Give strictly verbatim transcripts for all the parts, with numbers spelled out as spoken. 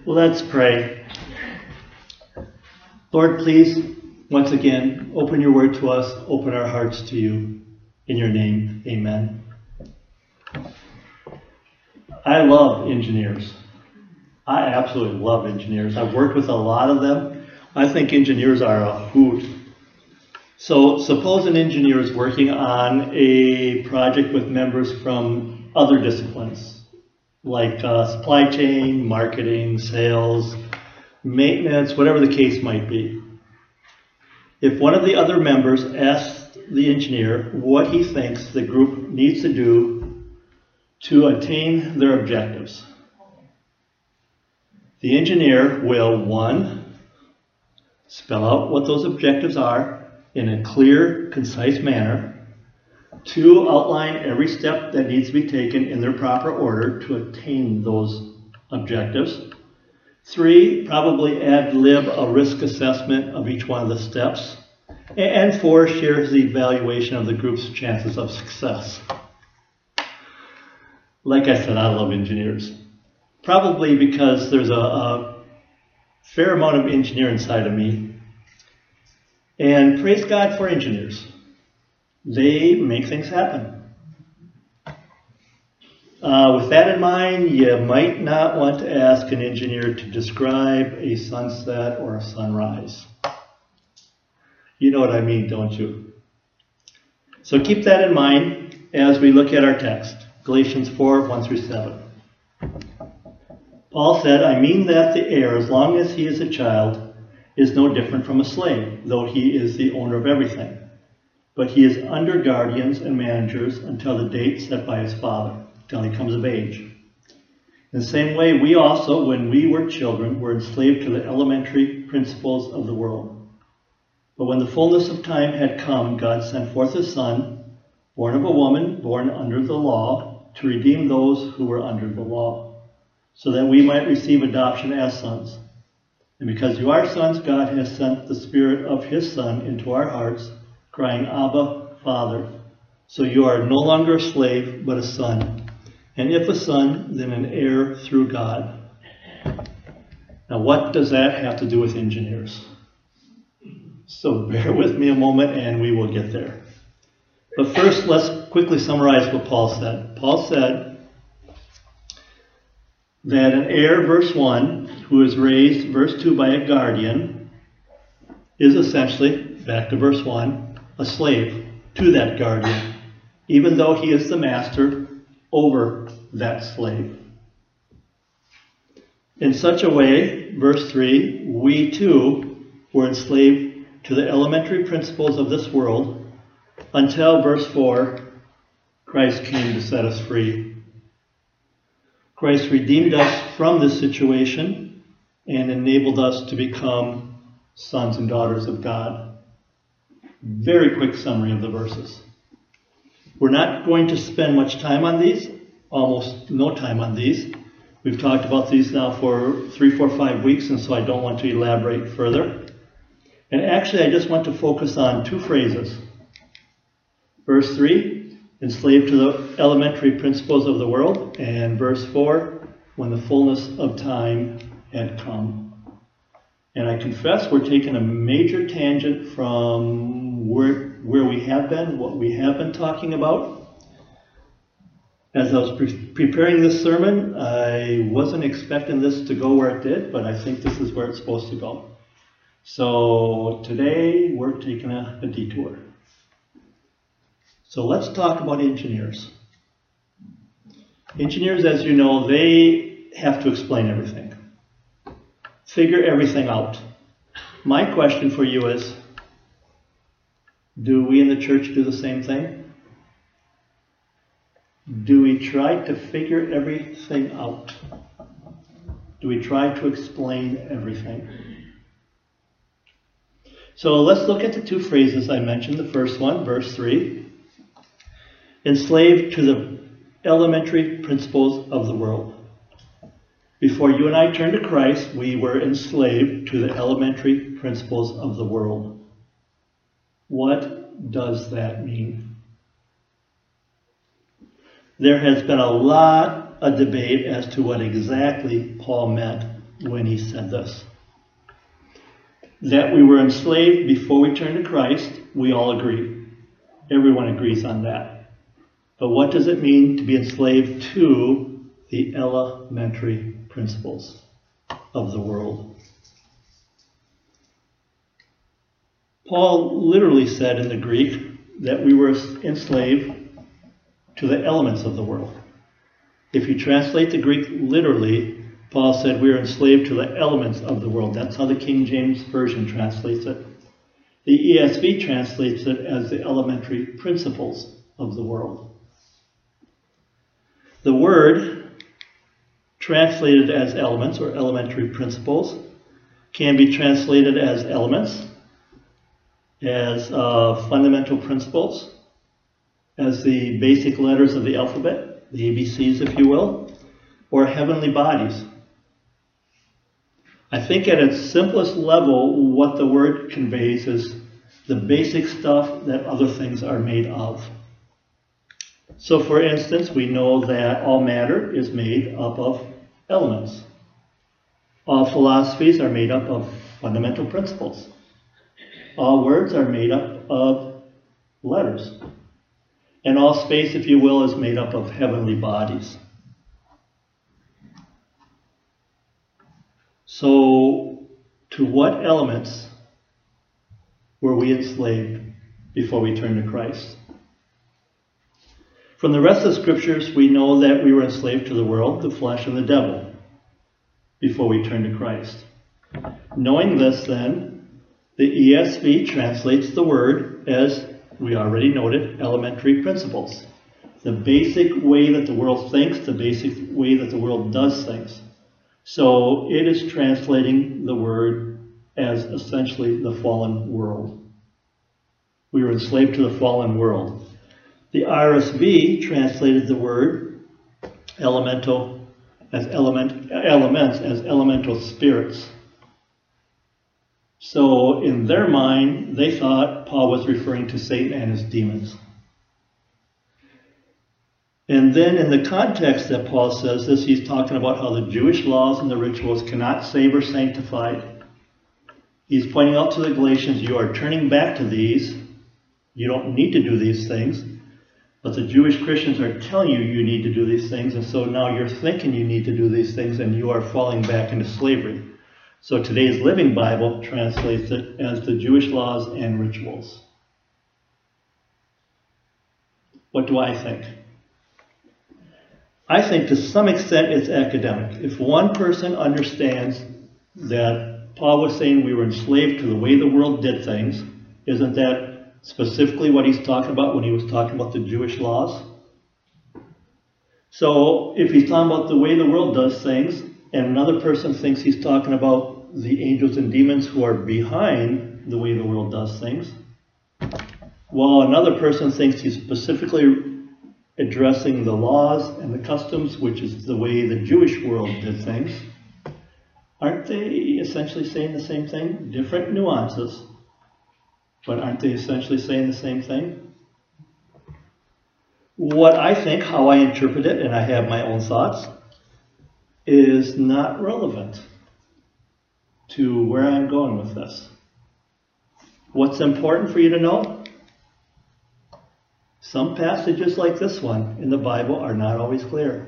Let's pray. Lord, please, once again, open your word to us, open our hearts to you. In your name, amen. I love engineers. I absolutely love engineers. I've worked with a lot of them. I think engineers are a hoot. So suppose an engineer is working on a project with members from other disciplines, like uh, supply chain, marketing, sales, maintenance, whatever the case might be. If one of the other members asks the engineer what he thinks the group needs to do to attain their objectives, the engineer will, one, spell out what those objectives are in a clear, concise manner, two, outline every step that needs to be taken in their proper order to attain those objectives, three, probably ad-lib a risk assessment of each one of the steps, and four, shares the evaluation of the group's chances of success. Like I said, I love engineers. Probably because there's a, a fair amount of engineer inside of me. And praise God for engineers. They make things happen. Uh, with that in mind, you might not want to ask an engineer to describe a sunset or a sunrise. You know what I mean, don't you? So keep that in mind as we look at our text, Galatians four, one through seven. Paul said, I mean that the heir, as long as he is a child, is no different from a slave, though he is the owner of everything. But he is under guardians and managers until the date set by his father, till he comes of age. In the same way, we also, when we were children, were enslaved to the elementary principles of the world. But when the fullness of time had come, God sent forth his Son, born of a woman, born under the law, to redeem those who were under the law, so that we might receive adoption as sons. And because you are sons, God has sent the Spirit of his Son into our hearts, crying, Abba, Father. So you are no longer a slave, but a son. And if a son, then an heir through God. Now, what does that have to do with engineers? So bear with me a moment and we will get there. But first, let's quickly summarize what Paul said. Paul said that an heir, verse one, who is raised, verse two, by a guardian, is essentially, back to verse one, a slave to that guardian, even though he is the master over that slave. In such a way, verse three, we too were enslaved to the elementary principles of this world until, verse four, Christ came to set us free. Christ redeemed us from this situation and enabled us to become sons and daughters of God. Very quick summary of the verses. We're not going to spend much time on these, almost no time on these. We've talked about these now for three, four, five weeks, and so I don't want to elaborate further. And actually, I just want to focus on two phrases. Verse three, enslaved to the elementary principles of the world, and verse four, when the fullness of time had come. And I confess we're taking a major tangent from where, where we have been, what we have been talking about. As I was pre- preparing this sermon, I wasn't expecting this to go where it did, but I think this is where it's supposed to go. So today we're taking a, a detour. So let's talk about engineers. Engineers, as you know, they have to explain everything. Figure everything out. My question for you is, do we in the church do the same thing? Do we try to figure everything out? Do we try to explain everything? So let's look at the two phrases I mentioned. The first one, verse three. Enslaved to the elementary principles of the world. Before you and I turned to Christ, we were enslaved to the elementary principles of the world. What does that mean? There has been a lot of debate as to what exactly Paul meant when he said this. That we were enslaved before we turned to Christ, we all agree. Everyone agrees on that. But what does it mean to be enslaved to the elementary principles of the world? Paul literally said in the Greek that we were enslaved to the elements of the world. If you translate the Greek literally, Paul said we are enslaved to the elements of the world. That's how the King James Version translates it. The E S V translates it as the elementary principles of the world. The word translated as elements or elementary principles can be translated as elements, as uh, fundamental principles, as the basic letters of the alphabet, the A B Cs if you will, or heavenly bodies. I think at its simplest level, what the word conveys is the basic stuff that other things are made of. So for instance, we know that all matter is made up of elements. All philosophies are made up of fundamental principles. All words are made up of letters. And all space, if you will, is made up of heavenly bodies. So, to what elements were we enslaved before we turned to Christ? From the rest of the scriptures, we know that we were enslaved to the world, the flesh, and the devil before we turned to Christ. Knowing this, then, the E S V translates the word as, we already noted, elementary principles. The basic way that the world thinks, the basic way that the world does things. So it is translating the word as essentially the fallen world. We were enslaved to the fallen world. The R S V translated the word elemental as element, elements as elemental spirits. So in their mind, they thought Paul was referring to Satan and his demons. And then in the context that Paul says this, he's talking about how the Jewish laws and the rituals cannot save or sanctify. He's pointing out to the Galatians, you are turning back to these. You don't need to do these things. But the Jewish Christians are telling you you need to do these things. And so now you're thinking you need to do these things and you are falling back into slavery. So today's Living Bible translates it as the Jewish laws and rituals. What do I think? I think to some extent it's academic. If one person understands that Paul was saying we were enslaved to the way the world did things, isn't that specifically what he's talking about when he was talking about the Jewish laws? So if he's talking about the way the world does things, and another person thinks he's talking about the angels and demons who are behind the way the world does things, while another person thinks he's specifically addressing the laws and the customs, which is the way the Jewish world did things, aren't they essentially saying the same thing? Different nuances, but aren't they essentially saying the same thing? What I think, how I interpret it, and I have my own thoughts, is not relevant to where I'm going with this. What's important for you to know? Some passages like this one in the Bible are not always clear.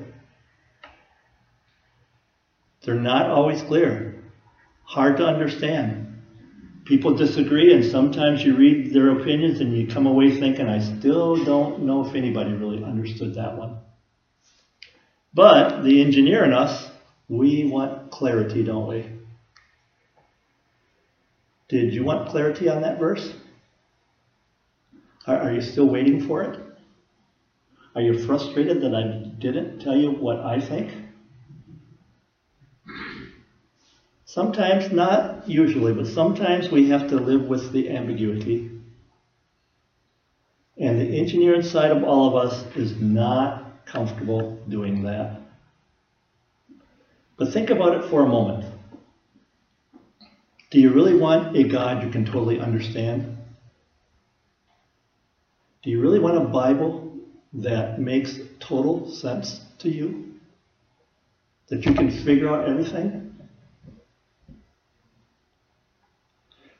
They're not always clear. Hard to understand. People disagree, and sometimes you read their opinions and you come away thinking, I still don't know if anybody really understood that one. But the engineer in us, we want clarity, don't we? Did you want clarity on that verse? Are you still waiting for it? Are you frustrated that I didn't tell you what I think? Sometimes, not usually, but sometimes we have to live with the ambiguity. And the engineer inside of all of us is not comfortable doing that. But think about it for a moment. Do you really want a God you can totally understand? Do you really want a Bible that makes total sense to you? That you can figure out everything?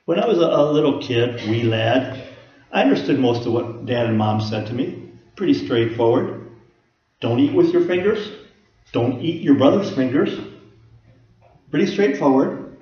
When I was a, a little kid, wee lad, I understood most of what Dad and Mom said to me. Pretty straightforward. Don't eat with your fingers. Don't eat your brother's fingers. Pretty straightforward.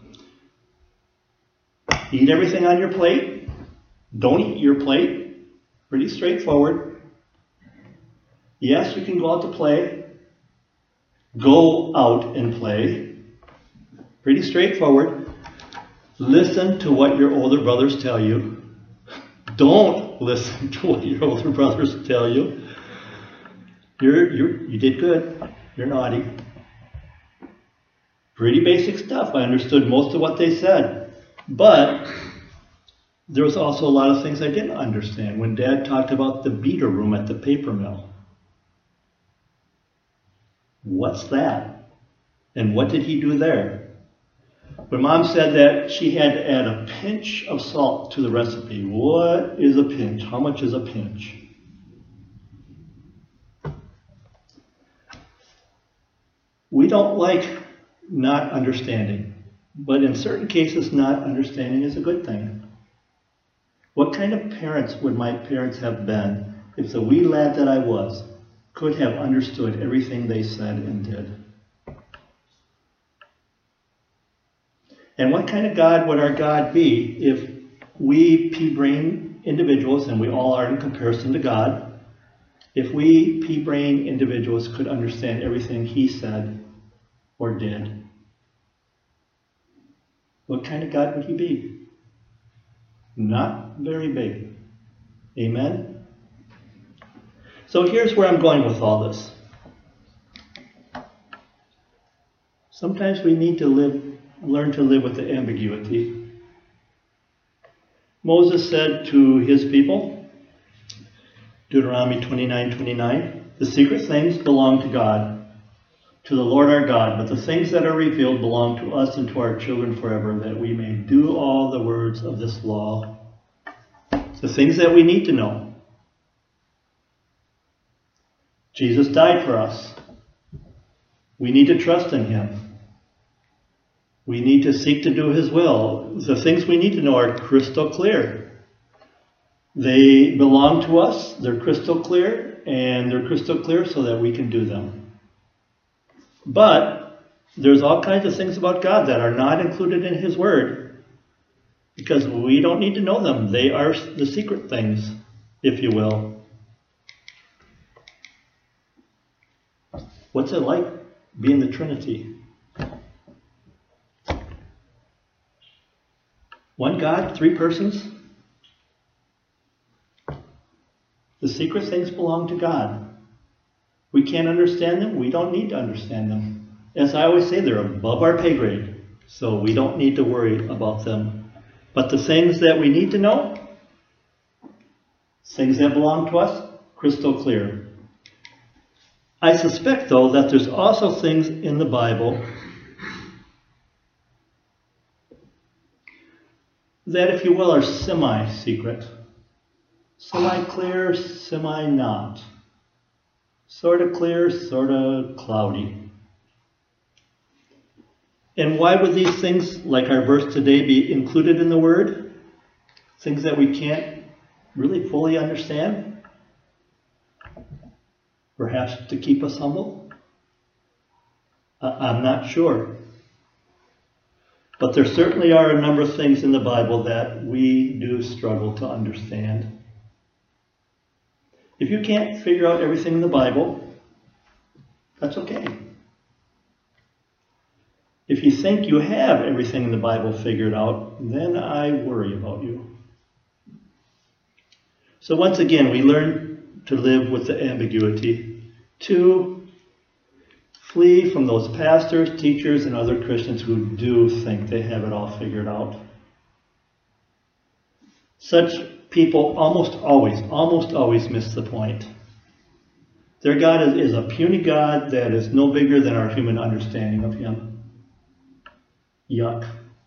Eat everything on your plate. Don't eat your plate. Pretty straightforward. Yes, you can go out to play. Go out and play. Pretty straightforward. Listen to what your older brothers tell you. Don't listen to what your older brothers tell you. You're, you're, you did good. You're naughty. Pretty basic stuff. I understood most of what they said. But there was also a lot of things I didn't understand. When Dad talked about the beater room at the paper mill. What's that? And what did he do there? When Mom said that she had to add a pinch of salt to the recipe. What is a pinch? How much is a pinch? We don't like not understanding, but in certain cases, not understanding is a good thing. What kind of parents would my parents have been if the wee lad that I was could have understood everything they said and did? And what kind of God would our God be if we pea-brain individuals, and we all are in comparison to God, if we pea-brain individuals could understand everything he said or did? What kind of God would he be? Not very big. Amen? So here's where I'm going with all this. Sometimes we need to live, learn to live with the ambiguity. Moses said to his people, Deuteronomy twenty-nine twenty-nine, the secret things belong to God, to the Lord our God, but the things that are revealed belong to us and to our children forever, that we may do all the words of this law. The things that we need to know. Jesus died for us. We need to trust in him. We need to seek to do his will. The things we need to know are crystal clear. They belong to us, they're crystal clear, and they're crystal clear so that we can do them. But there's all kinds of things about God that are not included in his word because we don't need to know them. They are the secret things, if you will. What's it like being the Trinity? One God, three persons. The secret things belong to God. We can't understand them. We don't need to understand them. As I always say, they're above our pay grade, so we don't need to worry about them. But the things that we need to know, things that belong to us, crystal clear. I suspect, though, that there's also things in the Bible that, if you will, are semi-secret. Semi-clear, semi-not. Sort of clear, sort of cloudy. And why would these things, like our verse today, be included in the Word? Things that we can't really fully understand? Perhaps to keep us humble? I'm not sure. But there certainly are a number of things in the Bible that we do struggle to understand. If you can't figure out everything in the Bible, that's okay. If you think you have everything in the Bible figured out, then I worry about you. So once again, we learn to live with the ambiguity. Two, flee from those pastors, teachers, and other Christians who do think they have it all figured out. Such people almost always, almost always miss the point. Their God is, is a puny God that is no bigger than our human understanding of him. Yuck.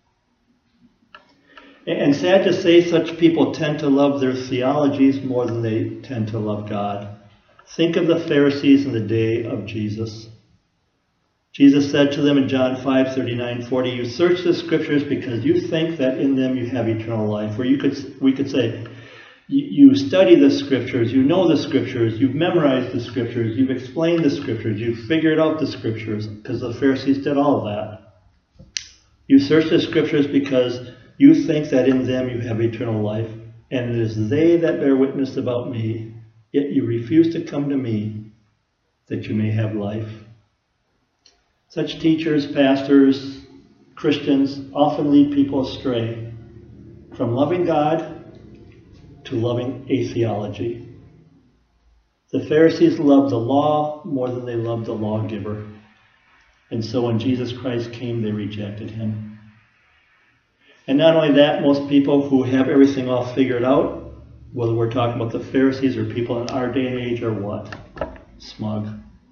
And, and sad to say, such people tend to love their theologies more than they tend to love God. Think of the Pharisees in the day of Jesus. Jesus said to them in John five, thirty-nine, forty, you search the scriptures because you think that in them you have eternal life. Or you could, we could say, you study the scriptures, you know the scriptures, you've memorized the scriptures, you've explained the scriptures, you've figured out the scriptures, because the Pharisees did all of that. You search the scriptures because you think that in them you have eternal life, and it is they that bear witness about me, yet you refuse to come to me that you may have life. Such teachers, pastors, Christians often lead people astray from loving God to loving atheology. The Pharisees loved the law more than they loved the lawgiver. And so when Jesus Christ came, they rejected him. And not only that, most people who have everything all figured out, whether we're talking about the Pharisees or people in our day and age, are what? Smug.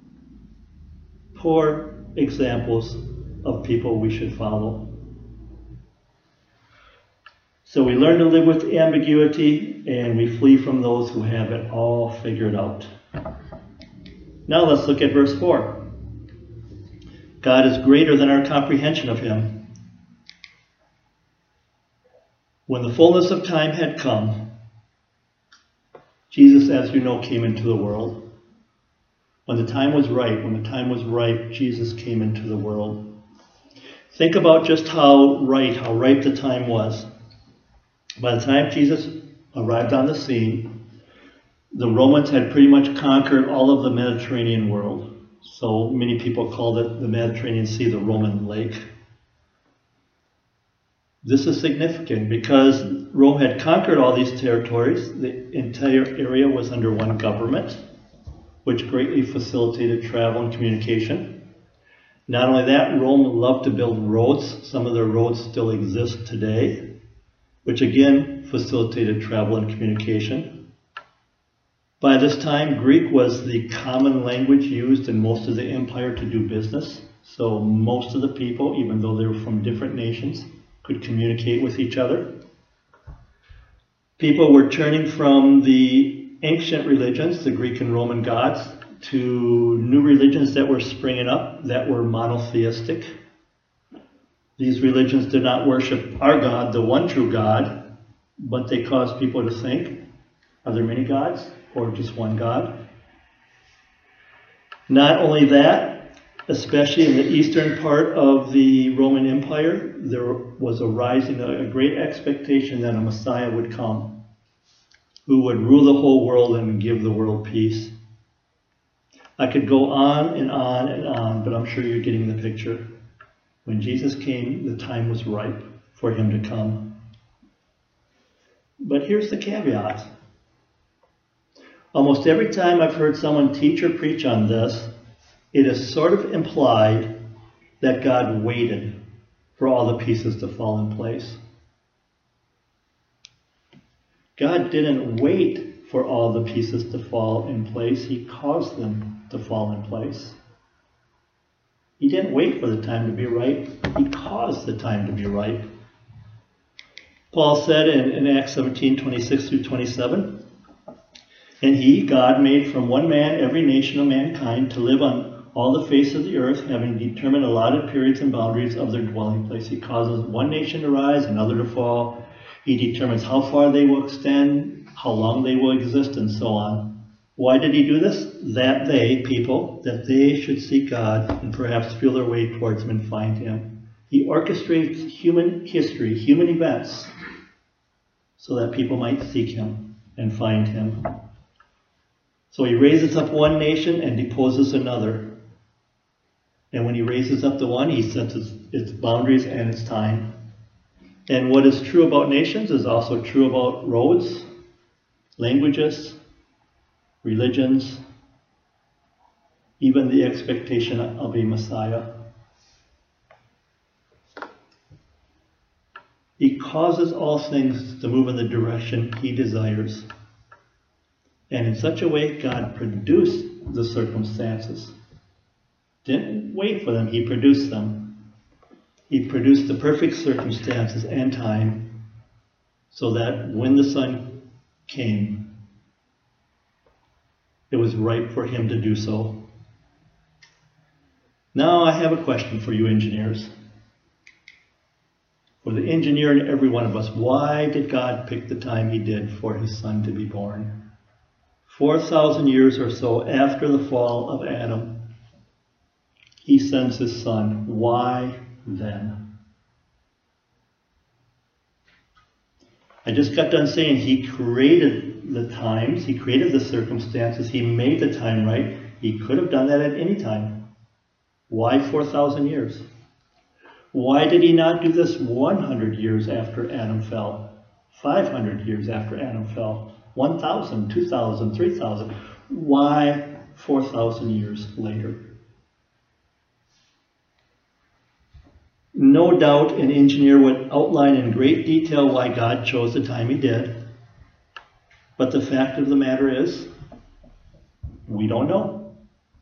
Poor examples of people we should follow. So we learn to live with ambiguity, and we flee from those who have it all figured out. Now let's look at verse four. God is greater than our comprehension of him. When the fullness of time had come, Jesus, as you know, came into the world. When the time was right, when the time was ripe, Jesus came into the world. Think about just how right, how ripe the time was. By the time Jesus arrived on the scene, the Romans had pretty much conquered all of the Mediterranean world. So many people called it the Mediterranean Sea, the Roman lake. This is significant because Rome had conquered all these territories. The entire area was under one government, which greatly facilitated travel and communication. Not only that, Rome loved to build roads. Some of their roads still exist today, which again facilitated travel and communication. By this time, Greek was the common language used in most of the empire to do business. So most of the people, even though they were from different nations, could communicate with each other. People were turning from the ancient religions, the Greek and Roman gods, to new religions that were springing up that were monotheistic. These religions did not worship our God, the one true God, but they caused people to think, are there many gods or just one God? Not only that, especially in the eastern part of the Roman Empire, there was a rising, a great expectation that a Messiah would come who would rule the whole world and give the world peace. I could go on and on and on, but I'm sure you're getting the picture. When Jesus came, the time was ripe for him to come. But here's the caveat. Almost every time I've heard someone teach or preach on this, it is sort of implied that God waited for all the pieces to fall in place. God didn't wait for all the pieces to fall in place. He caused them to fall in place. He didn't wait for the time to be right. He caused the time to be right. Paul said in, in Acts seventeen, twenty-six through twenty-seven, and he, God, made from one man every nation of mankind to live on all the face of the earth, having determined allotted periods and boundaries of their dwelling place. He causes one nation to rise, another to fall. He determines how far they will extend, how long they will exist, and so on. Why did he do this? That they, people, that they should seek God and perhaps feel their way towards him and find him. He orchestrates human history, human events, so that people might seek him and find him. So he raises up one nation and deposes another. And when he raises up the one, he sets its, its boundaries and its time. And what is true about nations is also true about roads, languages, religions, even the expectation of a Messiah. He causes all things to move in the direction he desires. And in such a way, God produced the circumstances. Didn't wait for them, he produced them. He produced the perfect circumstances and time so that when the Son came, it was right for him to do so. Now I have a question for you engineers. For the engineer in every one of us, why did God pick the time he did for his son to be born? four thousand years or so after the fall of Adam, he sends his son. Why then? I just got done saying he created the times, he created the circumstances, he made the time right. He could have done that at any time. Why four thousand years? Why did he not do this one hundred years after Adam fell? five hundred years after Adam fell? one thousand, two thousand, three thousand? Why four thousand years later? No doubt an engineer would outline in great detail why God chose the time he did. But the fact of the matter is, we don't know.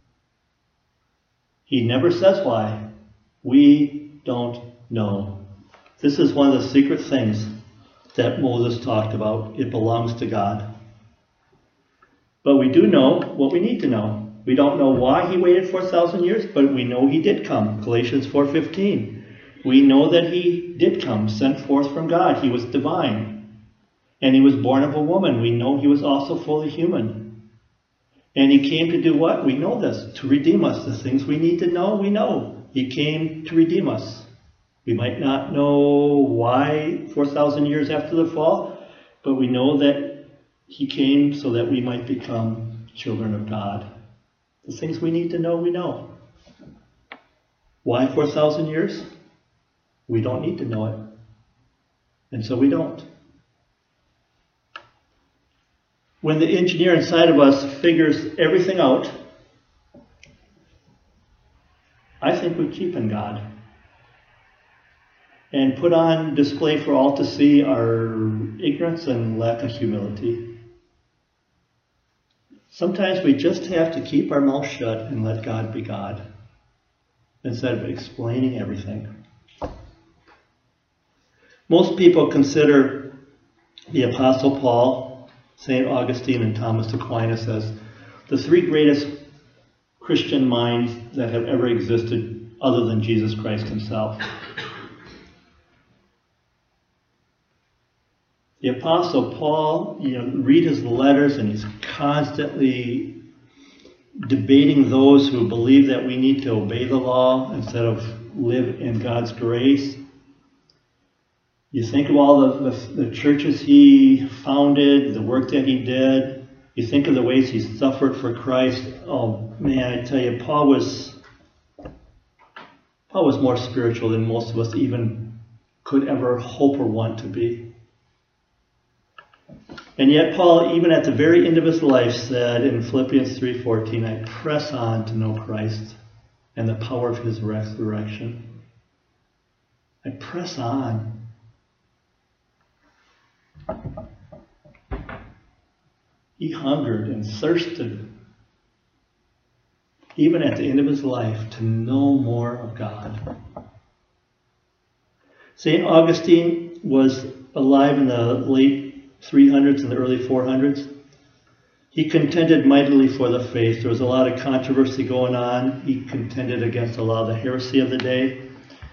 He never says why. We don't know. This is one of the secret things that Moses talked about. It belongs to God. But we do know what we need to know. We don't know why he waited four thousand years, but we know he did come. Galatians four fifteen. We know that he did come, sent forth from God. He was divine. And he was born of a woman. We know he was also fully human. And he came to do what? We know this. To redeem us. The things we need to know, we know. He came to redeem us. We might not know why four thousand years after the fall, but we know that he came so that we might become children of God. The things we need to know, we know. Why four thousand years? We don't need to know it. And so we don't. When the engineer inside of us figures everything out, I think we cheapen God and put on display for all to see our ignorance and lack of humility. Sometimes we just have to keep our mouth shut and let God be God instead of explaining everything. Most people consider the Apostle Paul, Saint Augustine, and Thomas Aquinas as the three greatest Christian minds that have ever existed other than Jesus Christ himself. The Apostle Paul, you know, read his letters and he's constantly debating those who believe that we need to obey the law instead of live in God's grace. You think of all the, the, the churches he founded, the work that he did. You think of the ways he suffered for Christ. Oh man, I tell you, Paul was Paul was more spiritual than most of us even could ever hope or want to be. And yet Paul, even at the very end of his life, said in Philippians three fourteen, I press on to know Christ and the power of his resurrection. I press on. He hungered and thirsted, even at the end of his life, to know more of God. Saint Augustine was alive in the late three hundreds and the early four hundreds. He contended mightily for the faith. There was a lot of controversy going on. He contended against a lot of the heresy of the day.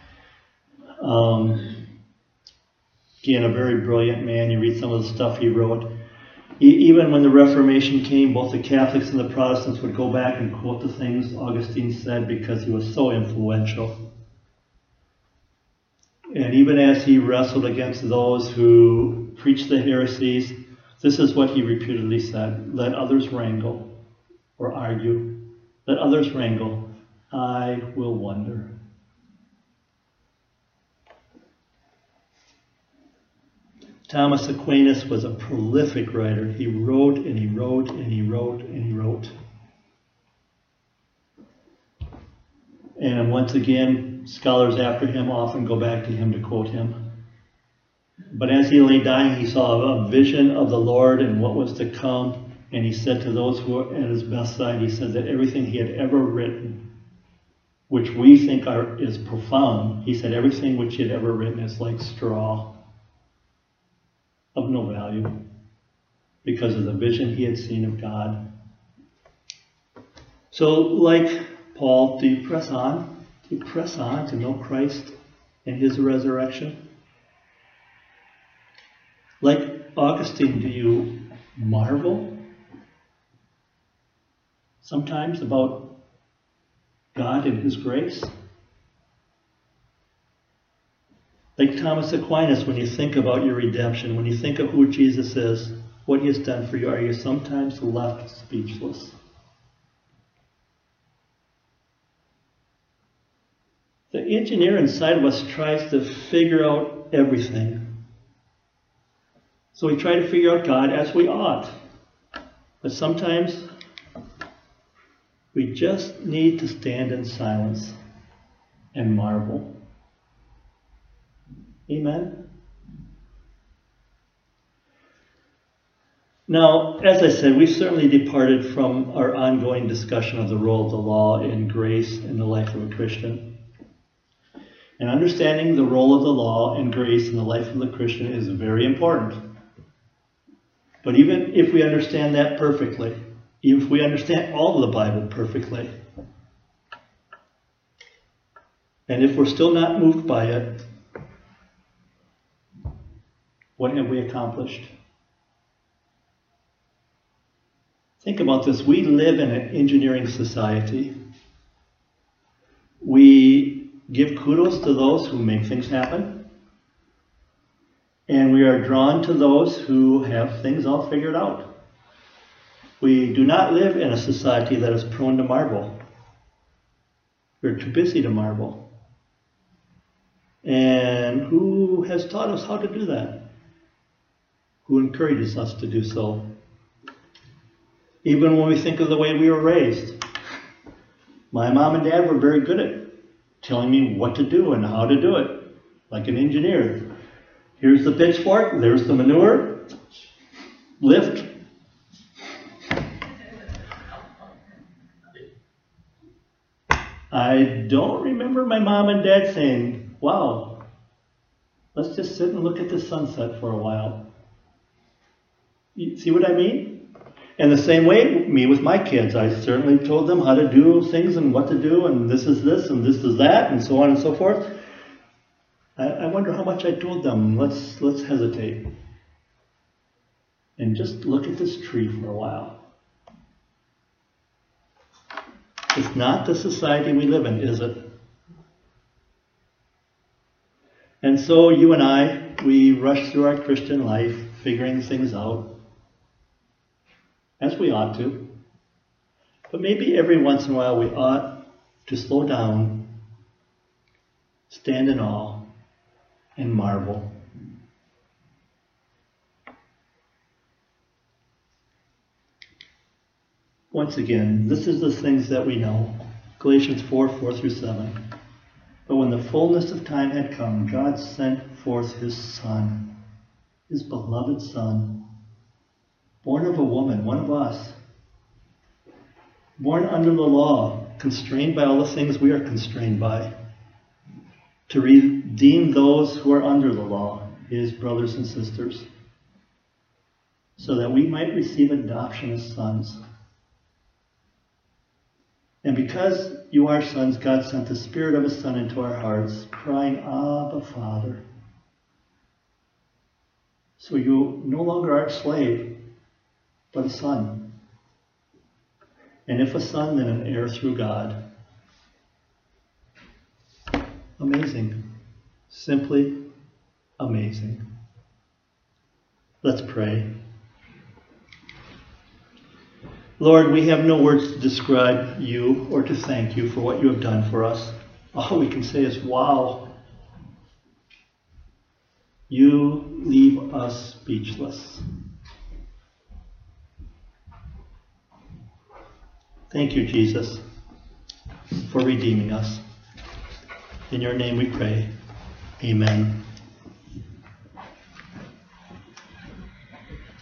Um, again, a very brilliant man. You read some of the stuff he wrote. Even when the Reformation came, both the Catholics and the Protestants would go back and quote the things Augustine said because he was so influential. And even as he wrestled against those who preached the heresies, this is what he repeatedly said: let others wrangle or argue. Let others wrangle. I will wonder. Thomas Aquinas was a prolific writer. He wrote and he wrote and he wrote and he wrote. And once again, scholars after him often go back to him to quote him. But as he lay dying, he saw a vision of the Lord and what was to come. And he said to those who were at his bedside, he said that everything he had ever written, which we think are, is profound, he said everything which he had ever written is like straw, of no value, because of the vision he had seen of God. So, like Paul, do you press on? Do you press on to know Christ and his resurrection? Like Augustine, do you marvel sometimes about God and his grace? Like Thomas Aquinas, when you think about your redemption, when you think of who Jesus is, what he has done for you, are you sometimes left speechless? The engineer inside of us tries to figure out everything. So we try to figure out God as we ought. But sometimes we just need to stand in silence and marvel. Amen? Now, as I said, we've certainly departed from our ongoing discussion of the role of the law in grace in the life of a Christian. And understanding the role of the law and grace in the life of the Christian is very important. But even if we understand that perfectly, even if we understand all of the Bible perfectly, and if we're still not moved by it, what have we accomplished? Think about this. We live in an engineering society. We give kudos to those who make things happen. And we are drawn to those who have things all figured out. We do not live in a society that is prone to marvel. We're too busy to marvel. And who has taught us how to do that? Who encourages us to do so? Even when we think of the way we were raised. My mom and dad were very good at telling me what to do and how to do it, like an engineer. Here's the pitchfork, there's the manure, lift. I don't remember my mom and dad saying, wow, let's just sit and look at the sunset for a while. You see what I mean? And the same way, me with my kids, I certainly told them how to do things and what to do, and this is this and this is that, and so on and so forth. I, I wonder how much I told them. Let's let's hesitate and just look at this tree for a while. It's not the society we live in, is it? And so you and I, we rush through our Christian life, figuring things out, as we ought to. But maybe every once in a while we ought to slow down, stand in awe, and marvel. Once again, this is the things that we know. Galatians four, four through seven. But when the fullness of time had come, God sent forth his Son, his beloved Son, born of a woman, one of us, born under the law, constrained by all the things we are constrained by, to redeem those who are under the law, his brothers and sisters, so that we might receive adoption as sons. And because you are sons, God sent the Spirit of his Son into our hearts, crying, Abba, Father. So you no longer are a slave, but a son. And if a son, then an heir through God. Amazing. Simply amazing. Let's pray. Lord, we have no words to describe you or to thank you for what you have done for us. All we can say is, wow. You leave us speechless. Thank you, Jesus, for redeeming us. In your name we pray. Amen.